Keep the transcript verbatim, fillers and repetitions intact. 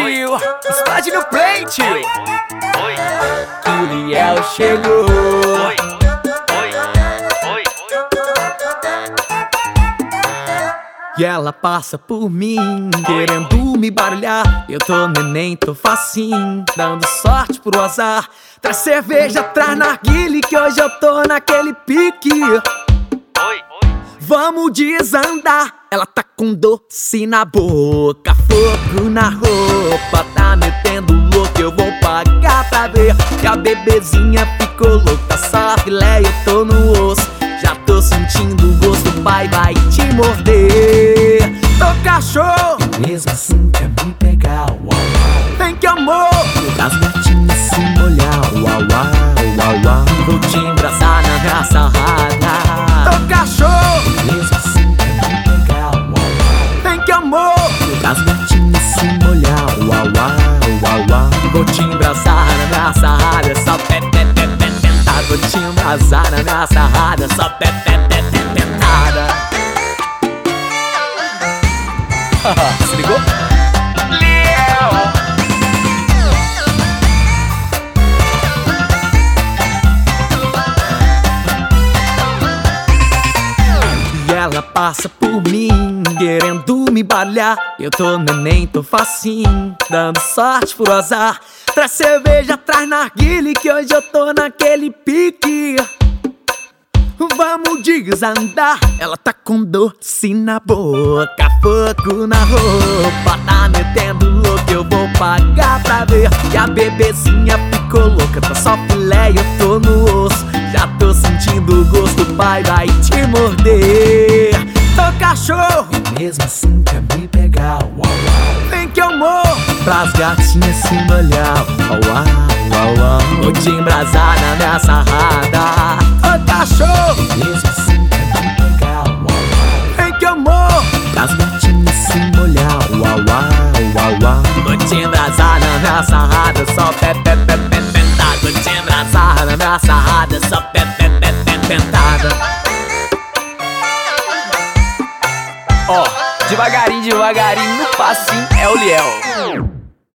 tio, explode no play, tio. Oi, Que o Liel chegou. oi, oi, oi. E ela passa por mim, querendo me barulhar. Eu tô neném, tô facinho, dando sorte pro azar. Traz cerveja, traz narguile, que hoje eu tô naquele pique. Oi, Vamos desandar. Ela tá com doce na boca, fogo na roupa, tá metendo louco. Eu vou pagar pra ver que a bebezinha ficou louca. Só filé, eu tô no osso, já tô sentindo o gosto. O pai vai te morder. Tô cachorro, mesmo assim quer me pegar. Uau, uau. Vem que amor, das gatinhas se molhar. Uau, uau, uau, uau. Vou te embraçar na minha sarrada. Tô cachorro, mesmo assim quer me pegar. Uau, uau. Vem que amor, das gatinhas se molhar. Uau, uau, uau, uau. Vou te embraçar na minha sarrada. Só pé, pé, pé, pé, pentada. Vou te embraçar na minha sarrada. Só pé, pé, pé, pé, pentada. Se ligou? E ela passa por mim, querendo me balhar. Eu tô neném, tô facinho, dando sorte pro azar. Traz cerveja, traz narguile, que hoje eu tô naquele pique. Vamos desandar. Ela tá com doce na boca, fogo na roupa, tá metendo louco. Eu vou pagar pra ver que a bebezinha ficou louca. Tá só filé e eu tô no osso, já tô sentindo o gosto. O pai vai te morder. Tô cachorro, mesmo assim quer me pegar. Uau, uau. Vem que eu morro, pras gatinhas se molhar. Uau, uau, uau. Vou te embrasar na minha sarrada. Ô cachorro, mesmo assim quer me pegar. Uau, uau. Vem que eu morro, pras gatinhas se molhar. Uau, uau, uau, uau. Vou te embrasar na minha sarrada. Só pé, pé, pé, pé, pentada. Vou te embrasar na minha sarrada. Só pé, pé, pé, pé, pentada. Ó, devagarinho, devagarinho, no passinho é o Liel.